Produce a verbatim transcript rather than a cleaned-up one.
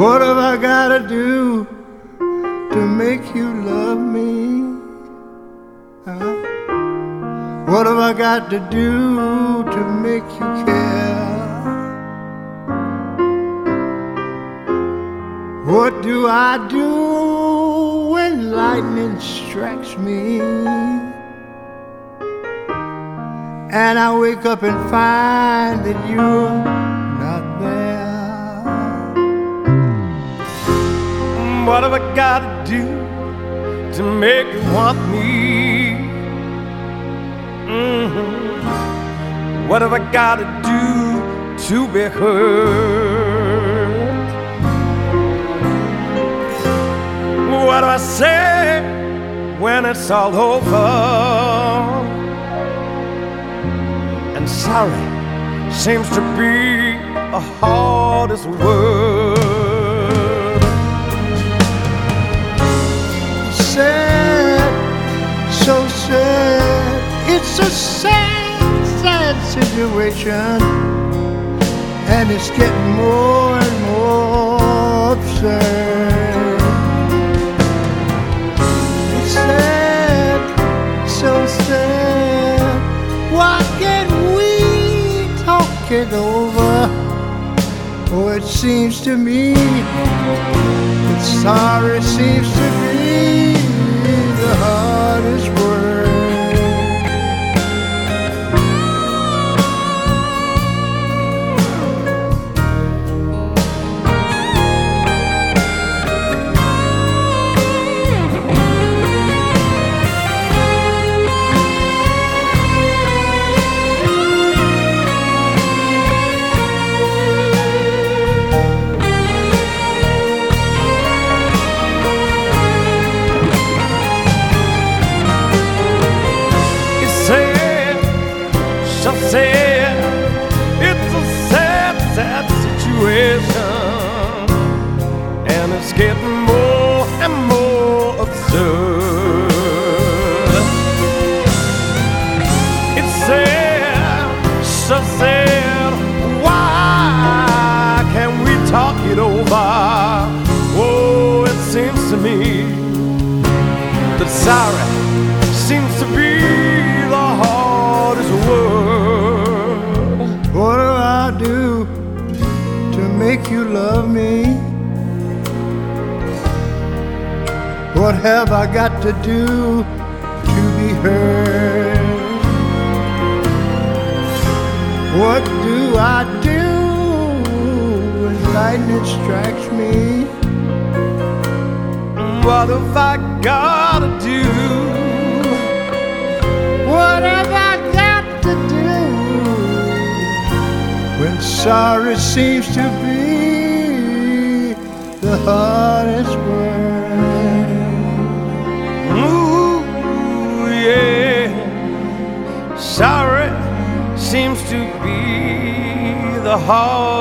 What have I gotta do to make you love me? Huh? What have I got to do to make you care? What do I do when lightning strikes me and I wake up and find that you're not there? What have I got to do to make you want me? Mm-hmm. What have I got to do to be heard? What do I say when it's all over? And sorry seems to be the hardest word. Sad, so sad. It's a sad, sad situation, and it's getting more and more absurd. It's sad, so sad. Why can't we talk it over? Oh, it seems to me that sorry seems to be the hardest word. So sad, it's a sad, sad situation, and it's getting more and more absurd. It's sad, so sad. Why can't we talk it over? Oh, it seems to me that sorry seems to be the hardest word. What do I do to make you love me? What have I got to do to be heard? What do I do when lightning strikes me? What have I got to do? What have I got to do when sorry seems to be the hardest word? Ooh, yeah. Sorry seems to be the hardest